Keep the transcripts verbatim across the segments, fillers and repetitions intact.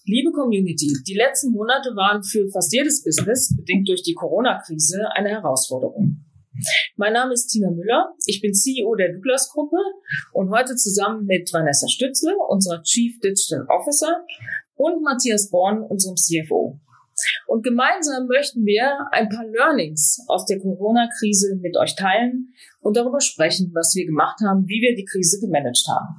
Liebe Community, die letzten Monate waren für fast jedes Business, bedingt durch die Corona-Krise, eine Herausforderung. Mein Name ist Tina Müller, ich bin C E O der Douglas-Gruppe und heute zusammen mit Vanessa Stützle, unserer Chief Digital Officer, und Matthias Born, unserem C F O. Und gemeinsam möchten wir ein paar Learnings aus der Corona-Krise mit euch teilen und darüber sprechen, was wir gemacht haben, wie wir die Krise gemanagt haben.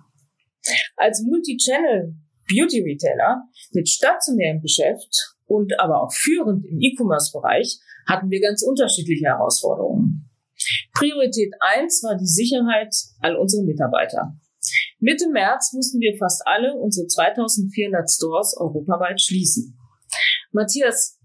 Als Multi-Channel Beauty Retailer mit stationärem Geschäft und aber auch führend im E-Commerce-Bereich hatten wir ganz unterschiedliche Herausforderungen. Priorität eins war die Sicherheit all unserer Mitarbeiter. Mitte März mussten wir fast alle unsere zweitausendvierhundert Stores europaweit schließen. Matthias,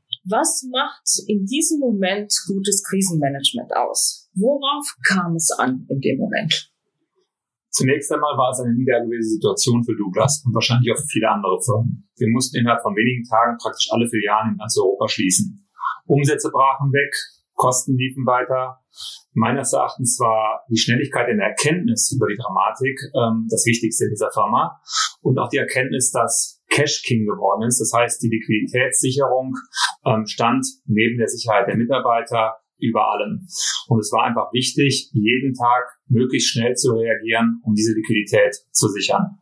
was macht in diesem Moment gutes Krisenmanagement aus? Worauf kam es an in dem Moment? Zunächst einmal war es eine nie dagewesene Situation für Douglas und wahrscheinlich auch für viele andere Firmen. Wir mussten innerhalb von wenigen Tagen praktisch alle Filialen in ganz Europa schließen. Umsätze brachen weg, Kosten liefen weiter. Meines Erachtens war die Schnelligkeit in der Erkenntnis über die Dramatik ähm, das Wichtigste in dieser Firma und auch die Erkenntnis, dass Cash King geworden ist. Das heißt, die Liquiditätssicherung ähm, stand neben der Sicherheit der Mitarbeiter über allem. Und es war einfach wichtig, jeden Tag möglichst schnell zu reagieren, um diese Liquidität zu sichern.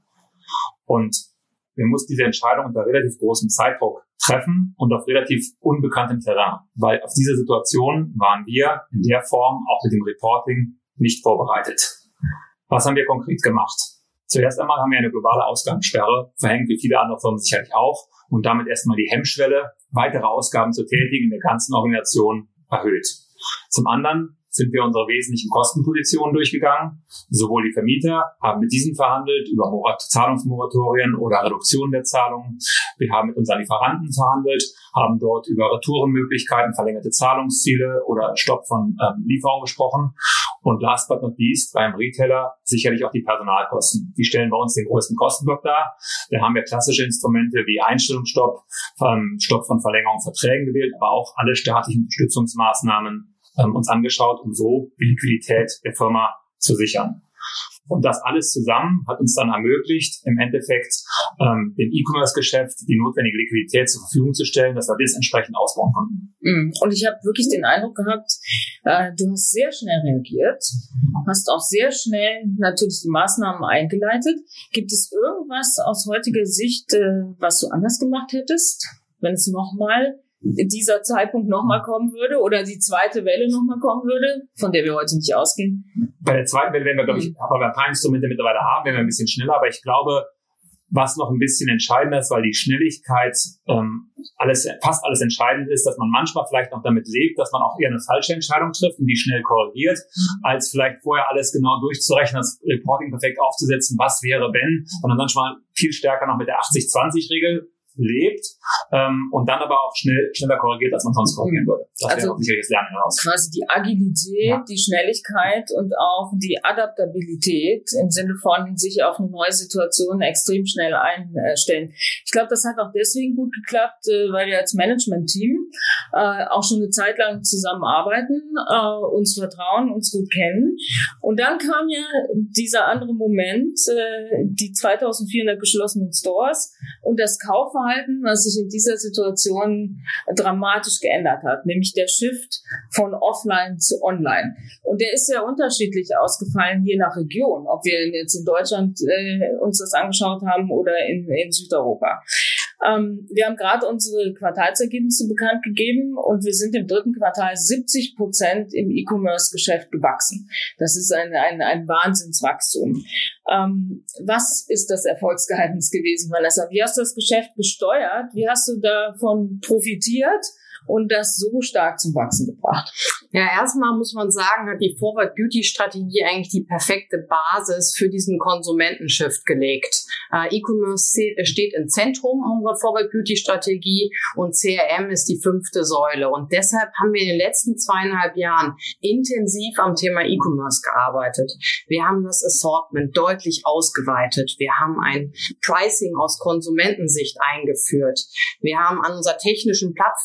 Und wir mussten diese Entscheidung unter relativ großem Zeitdruck treffen und auf relativ unbekanntem Terrain, weil auf diese Situation waren wir in der Form auch mit dem Reporting nicht vorbereitet. Was haben wir konkret gemacht? Zuerst einmal haben wir eine globale Ausgangssperre verhängt, wie viele andere Firmen sicherlich auch, und damit erstmal die Hemmschwelle, weitere Ausgaben zu tätigen in der ganzen Organisation erhöht. Zum anderen sind wir unsere wesentlichen Kostenpositionen durchgegangen. Sowohl die Vermieter haben mit diesen verhandelt über Morat- Zahlungsmoratorien oder Reduktion der Zahlungen. Wir haben mit unseren Lieferanten verhandelt, haben dort über Retourenmöglichkeiten, verlängerte Zahlungsziele oder Stopp von ähm, Lieferungen gesprochen. Und last but not least, beim Retailer sicherlich auch die Personalkosten. Die stellen bei uns den größten Kostenblock dar. Da haben wir klassische Instrumente wie Einstellungsstopp, ähm, Stopp von Verlängerung von Verträgen gewählt, aber auch alle staatlichen Unterstützungsmaßnahmen ähm, uns angeschaut, um so die Liquidität der Firma zu sichern. Und das alles zusammen hat uns dann ermöglicht, im Endeffekt ähm, dem E-Commerce-Geschäft die notwendige Liquidität zur Verfügung zu stellen, dass wir das entsprechend ausbauen konnten. Und ich habe wirklich den Eindruck gehabt, äh, du hast sehr schnell reagiert, hast auch sehr schnell natürlich die Maßnahmen eingeleitet. Gibt es irgendwas aus heutiger Sicht, äh, was du anders gemacht hättest, wenn es nochmal dieser Zeitpunkt nochmal kommen würde oder die zweite Welle nochmal kommen würde, von der wir heute nicht ausgehen? Bei der zweiten Welle werden wir, glaube ich, aber wir ein paar Instrumente mittlerweile haben, werden wir ein bisschen schneller, aber ich glaube, was noch ein bisschen entscheidender ist, weil die Schnelligkeit ähm, alles, fast alles entscheidend ist, dass man manchmal vielleicht noch damit lebt, dass man auch eher eine falsche Entscheidung trifft und die schnell korrigiert, als vielleicht vorher alles genau durchzurechnen, das Reporting perfekt aufzusetzen, was wäre wenn, sondern manchmal viel stärker noch mit der achtzig zwanzig Regel lebt ähm, und dann aber auch schnell schneller korrigiert, als man sonst korrigieren würde. Das also wäre auch sicherlich das Lernen heraus. Quasi die Agilität, ja. Die Schnelligkeit und auch die Adaptabilität im Sinne von sich auf eine neue Situation extrem schnell einstellen. Ich glaube, das hat auch deswegen gut geklappt, weil wir als Management-Team äh, auch schon eine Zeit lang zusammenarbeiten, äh, uns vertrauen, uns gut kennen. Und dann kam ja dieser andere Moment, äh, die zweitausendvierhundert geschlossenen Stores und das Kaufverhalten, was sich in dieser Situation dramatisch geändert hat, nämlich der Shift von offline zu online. Und der ist sehr unterschiedlich ausgefallen, je nach Region, ob wir jetzt in Deutschland äh, uns das angeschaut haben oder in, in Südeuropa. Ähm, wir haben gerade unsere Quartalsergebnisse bekannt gegeben und wir sind im dritten Quartal siebzig Prozent im E-Commerce-Geschäft gewachsen. Das ist ein, ein, ein Wahnsinnswachstum. Ähm, was ist das Erfolgsgeheimnis gewesen, Vanessa? Wie hast du das Geschäft gesteuert? Wie hast du davon profitiert und das so stark zum Wachsen gebracht? Ja, erstmal muss man sagen, hat die Forward Beauty Strategie eigentlich die perfekte Basis für diesen Konsumentenshift gelegt. Äh, E-Commerce steht im Zentrum unserer Forward Beauty Strategie und C R M ist die fünfte Säule. Und deshalb haben wir in den letzten zweieinhalb Jahren intensiv am Thema E-Commerce gearbeitet. Wir haben das Assortment deutlich ausgeweitet. Wir haben ein Pricing aus Konsumentensicht eingeführt. Wir haben an unserer technischen Plattform gearbeitet,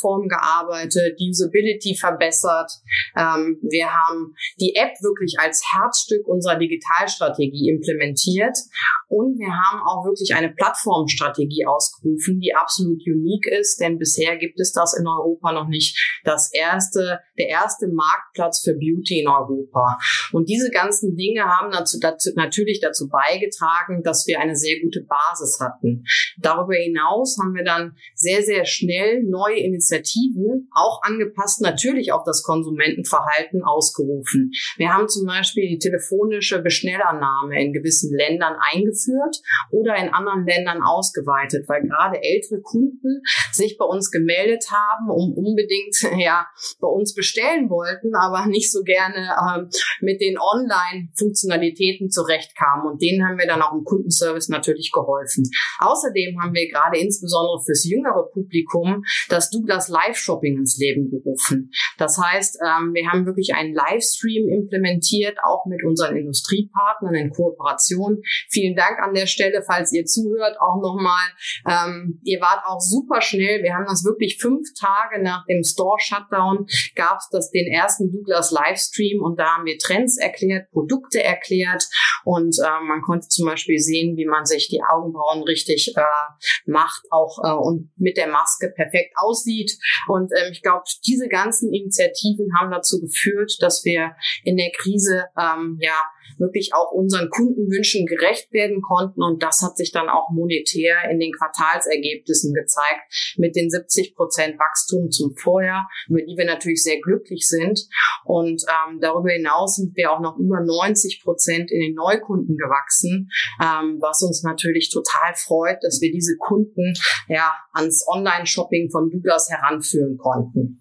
gearbeitet, Usability verbessert. Ähm, wir haben die App wirklich als Herzstück unserer Digitalstrategie implementiert und wir haben auch wirklich eine Plattformstrategie ausgerufen, die absolut unique ist, denn bisher gibt es das in Europa noch nicht. Das erste, der erste Marktplatz für Beauty in Europa. Und diese ganzen Dinge haben dazu, dazu, natürlich dazu beigetragen, dass wir eine sehr gute Basis hatten. Darüber hinaus haben wir dann sehr, sehr schnell neue Initiativen, auch angepasst natürlich auf das Konsumentenverhalten, ausgerufen. Wir haben zum Beispiel die telefonische Bestellannahme in gewissen Ländern eingeführt oder in anderen Ländern ausgeweitet, weil gerade ältere Kunden sich bei uns gemeldet haben, um unbedingt ja bei uns bestellen wollten, aber nicht so gerne ähm, mit den Online-Funktionalitäten zurechtkamen. Und denen haben wir dann auch im Kundenservice natürlich geholfen. Außerdem haben wir gerade insbesondere fürs jüngere Publikum das Douglas Live-Shopping ins Leben gerufen. Das heißt, ähm, wir haben wirklich einen Livestream implementiert, auch mit unseren Industriepartnern in Kooperation. Vielen Dank an der Stelle, falls ihr zuhört, auch nochmal. Ähm, ihr wart auch super schnell. Wir haben das wirklich fünf Tage nach dem Store-Shutdown gab es das den ersten Douglas Livestream und da haben wir Trends erklärt, Produkte erklärt und äh, man konnte zum Beispiel sehen, wie man sich die Augenbrauen richtig äh, macht, auch äh, und mit der Maske perfekt aussieht. Und ähm, ich glaube, diese ganzen Initiativen haben dazu geführt, dass wir in der Krise ähm, ja wirklich auch unseren Kundenwünschen gerecht werden konnten und das hat sich dann auch monetär in den Quartalsergebnissen gezeigt mit den siebzig Prozent Wachstum zum Vorjahr, über die wir natürlich sehr glücklich sind und ähm, darüber hinaus sind wir auch noch über neunzig Prozent in den Neukunden gewachsen, ähm, was uns natürlich total freut, dass wir diese Kunden ja ans Online-Shopping von Douglas heranführen konnten.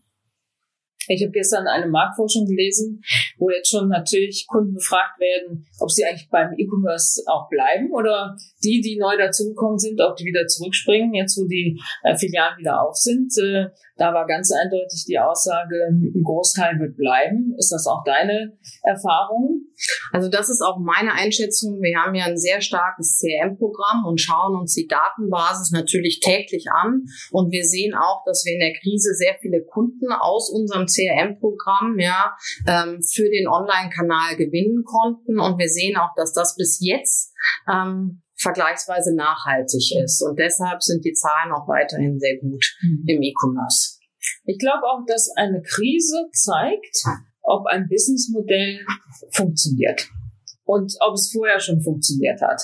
Ich habe gestern eine Marktforschung gelesen, wo jetzt schon natürlich Kunden befragt werden, ob sie eigentlich beim E-Commerce auch bleiben oder die, die neu dazugekommen sind, ob die wieder zurückspringen, jetzt wo die äh, Filialen wieder auf sind. Äh, da war ganz eindeutig die Aussage, ein Großteil wird bleiben. Ist das auch deine Erfahrung? Also das ist auch meine Einschätzung. Wir haben ja ein sehr starkes C R M-Programm und schauen uns die Datenbasis natürlich täglich an. Und wir sehen auch, dass wir in der Krise sehr viele Kunden aus unserem C R M-Programm ja ähm, für den Online-Kanal gewinnen konnten. Und wir sehen auch, dass das bis jetzt ähm, vergleichsweise nachhaltig ist. Und deshalb sind die Zahlen auch weiterhin sehr gut mhm. im E-Commerce. Ich glaube auch, dass eine Krise zeigt, ob ein Businessmodell funktioniert und ob es vorher schon funktioniert hat.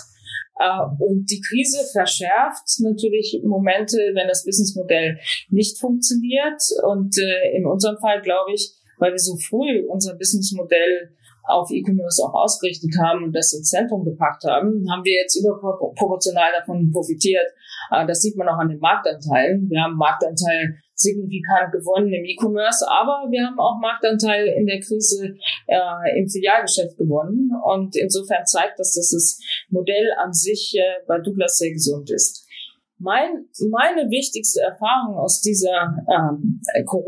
Und die Krise verschärft natürlich Momente, wenn das Businessmodell nicht funktioniert. Und in unserem Fall, glaube ich, weil wir so früh unser Businessmodell auf E-Commerce auch ausgerichtet haben und das ins Zentrum gepackt haben, haben wir jetzt überproportional davon profitiert. Das sieht man auch an den Marktanteilen. Wir haben Marktanteil signifikant gewonnen im E-Commerce, aber wir haben auch Marktanteil in der Krise äh, im Filialgeschäft gewonnen. Und insofern zeigt das, dass das Modell an sich äh, bei Douglas sehr gesund ist. Mein, meine wichtigste Erfahrung aus dieser ähm,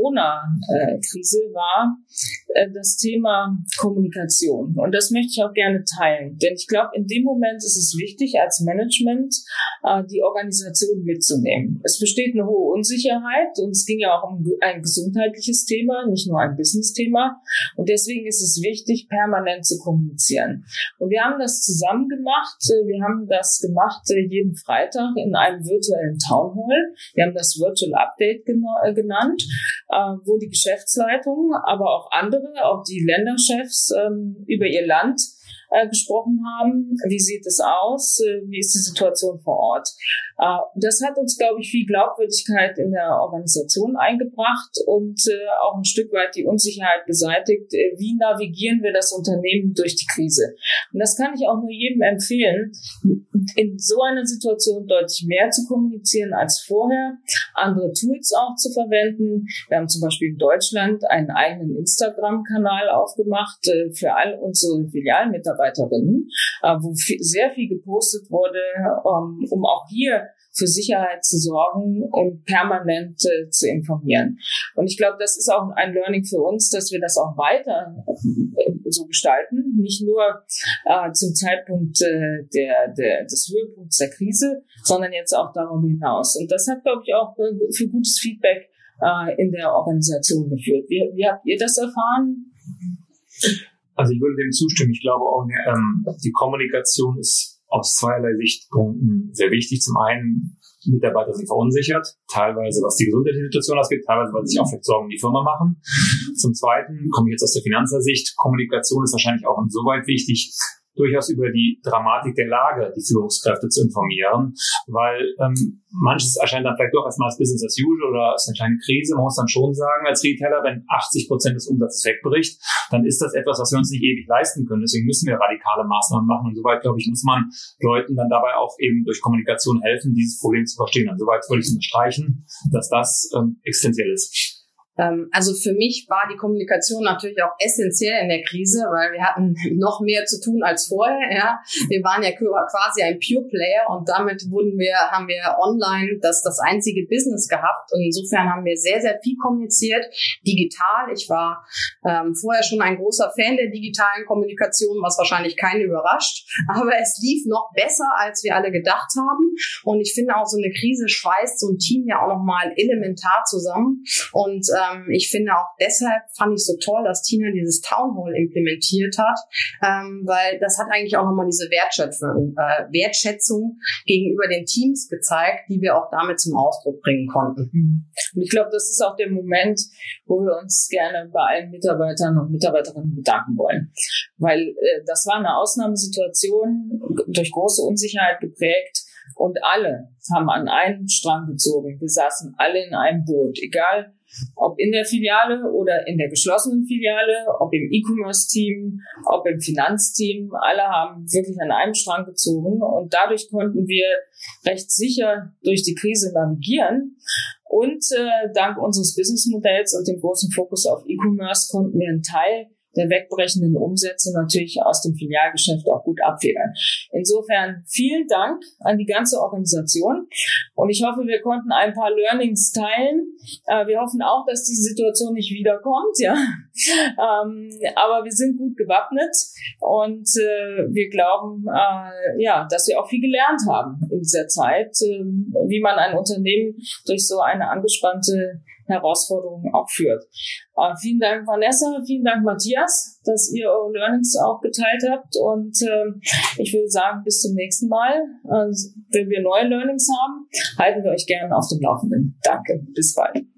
Corona-Krise war äh, das Thema Kommunikation. Und das möchte ich auch gerne teilen. Denn ich glaube, in dem Moment ist es wichtig, als Management äh, die Organisation mitzunehmen. Es besteht eine hohe Unsicherheit und es ging ja auch um ein gesundheitliches Thema, nicht nur ein Business-Thema. Und deswegen ist es wichtig, permanent zu kommunizieren. Und wir haben das zusammen gemacht. Wir haben das gemacht äh, jeden Freitag in einem virtuellen Town Hall. Wir haben das Virtual Update gena- genannt, äh, wo die Geschäftsleitung, aber auch andere, auch die Länderchefs ähm, über ihr Land äh, gesprochen haben. Wie sieht es aus? Äh, wie ist die Situation vor Ort? Äh, das hat uns, glaube ich, viel Glaubwürdigkeit in der Organisation eingebracht und äh, auch ein Stück weit die Unsicherheit beseitigt. Äh, wie navigieren wir das Unternehmen durch die Krise? Und das kann ich auch nur jedem empfehlen, in so einer Situation deutlich mehr zu kommunizieren als vorher, andere Tools auch zu verwenden. Wir haben zum Beispiel in Deutschland einen eigenen Instagram-Kanal aufgemacht äh, für all unsere Filialmitarbeiterinnen, äh, wo viel, sehr viel gepostet wurde, um, um auch hier für Sicherheit zu sorgen und permanent äh, zu informieren. Und ich glaube, das ist auch ein Learning für uns, dass wir das auch weiter äh, so gestalten, nicht nur äh, zum Zeitpunkt äh, der, der, des Höhepunkts der Krise, sondern jetzt auch darüber hinaus. Und das hat, glaube ich, auch äh, für gutes Feedback äh, in der Organisation geführt. Wie, wie habt ihr das erfahren? Also ich würde dem zustimmen. Ich glaube auch, ähm, die Kommunikation ist aus zweierlei Sichtpunkten sehr wichtig. Zum einen, Mitarbeiter sind verunsichert, teilweise was die gesundheitliche Situation ausgeht, teilweise weil sie sich auch vielleicht Sorgen um die Firma machen. Zum Zweiten komme ich jetzt aus der Finanzersicht. Kommunikation ist wahrscheinlich auch insoweit wichtig, durchaus über die Dramatik der Lage die Führungskräfte zu informieren, weil ähm, manches erscheint dann vielleicht doch erstmal als Business as usual oder als eine kleine Krise. Man muss dann schon sagen, als Retailer, wenn achtzig Prozent des Umsatzes wegbricht, dann ist das etwas, was wir uns nicht ewig leisten können. Deswegen müssen wir radikale Maßnahmen machen. Und soweit, glaube ich, muss man Leuten dann dabei auch eben durch Kommunikation helfen, dieses Problem zu verstehen. Und soweit würde ich unterstreichen, dass das ähm, existenziell ist. Also für mich war die Kommunikation natürlich auch essentiell in der Krise, weil wir hatten noch mehr zu tun als vorher. Ja, wir waren ja quasi ein Pure Player und damit wurden wir, haben wir online das das einzige Business gehabt und insofern haben wir sehr sehr viel kommuniziert, digital. Ich war ähm, vorher schon ein großer Fan der digitalen Kommunikation, was wahrscheinlich keinen überrascht, aber es lief noch besser, als wir alle gedacht haben. Und ich finde auch so eine Krise schweißt so ein Team ja auch noch mal elementar zusammen und äh, ich finde auch deshalb fand ich so toll, dass Tina dieses Town Hall implementiert hat, ähm, weil das hat eigentlich auch nochmal diese Wertschätzung, äh, Wertschätzung gegenüber den Teams gezeigt, die wir auch damit zum Ausdruck bringen konnten. Und ich glaube, das ist auch der Moment, wo wir uns gerne bei allen Mitarbeitern und Mitarbeiterinnen bedanken wollen. Weil äh, das war eine Ausnahmesituation, durch große Unsicherheit geprägt. Und alle haben an einen Strang gezogen. Wir saßen alle in einem Boot, egal ob in der Filiale oder in der geschlossenen Filiale, ob im E-Commerce-Team, ob im Finanzteam. Alle haben wirklich an einem Strang gezogen und dadurch konnten wir recht sicher durch die Krise navigieren. Und äh, dank unseres Businessmodells und dem großen Fokus auf E-Commerce konnten wir einen Teil der wegbrechenden Umsätze natürlich aus dem Filialgeschäft auch gut abfedern. Insofern vielen Dank an die ganze Organisation und ich hoffe, wir konnten ein paar Learnings teilen. Äh, wir hoffen auch, dass die Situation nicht wiederkommt, ja. Ähm, aber wir sind gut gewappnet und äh, wir glauben, äh, ja, dass wir auch viel gelernt haben in dieser Zeit, äh, wie man ein Unternehmen durch so eine angespannte Herausforderungen auch führt. Äh, vielen Dank, Vanessa, vielen Dank, Matthias, dass ihr eure Learnings auch geteilt habt und äh, ich würde sagen, bis zum nächsten Mal. Äh, wenn wir neue Learnings haben, halten wir euch gerne auf dem Laufenden. Danke, bis bald.